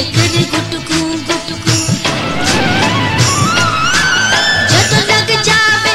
करे गुटकू गुटकू। जदों लग जावे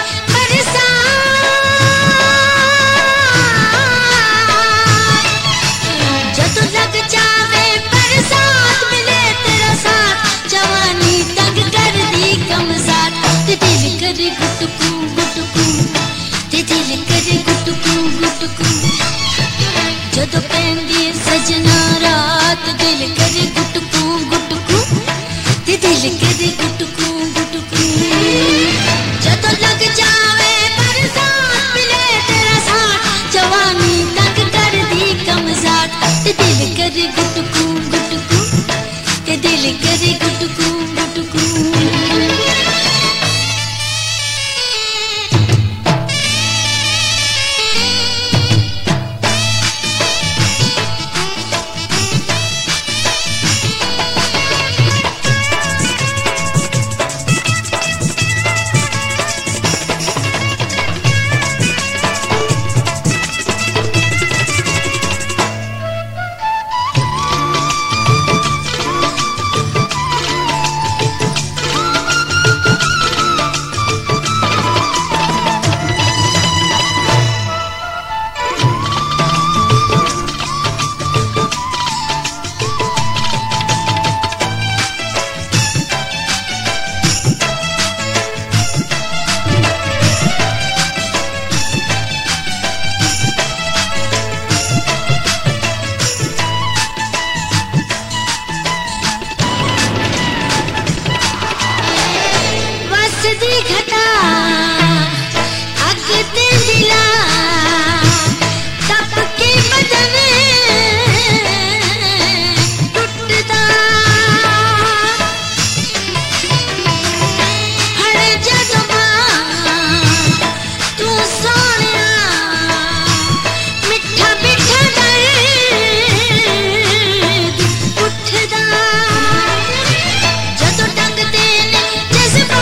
बरसात, जदों लग जावे बरसात, मिले तेरा साथ जवानी तंग कर दी कमज़ात। ते दिल करे गुटकू गुटकू, ते दिल करे गुटकू गुटकू। जदों पैंदी सजना रात, दिल करे गुटकू गुटकू, ते दिल करे गुटकू गुटकू। जदों लग जावे बरसात, मिले तेरा साथ जवानी तंग कर दी कमज़ात। ते दिल करे गुटकू गुटकू, ते दिल करे गुटकू गुटकू। दी घटा अग ते दिला, तप के बदन टुटदा। हर जज्बा तू सोनिया, मिठा मिठा दर्द उठदा। जदों टंगदे ने जज्बा,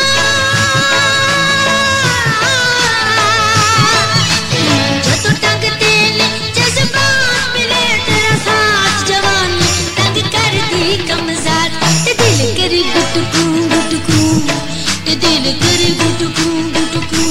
गुटकू गुटकू, ते दिल करे गुटकू गुटकू।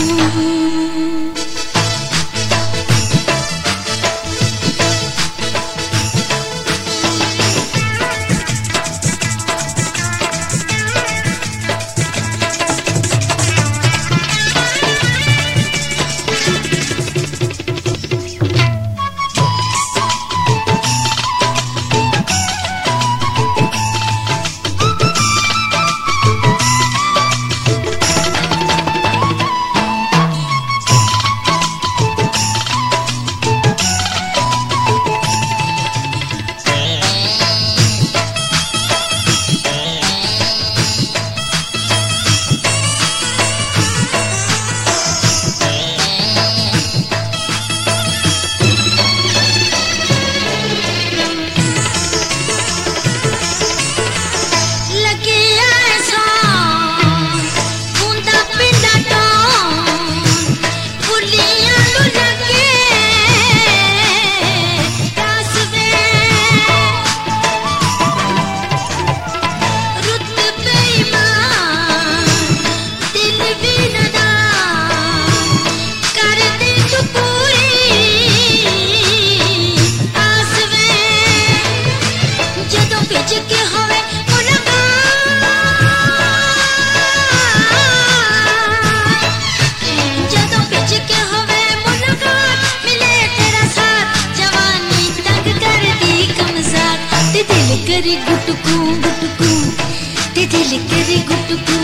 दिल करे गुटकू गुटकू, ते दिल करे गुटकू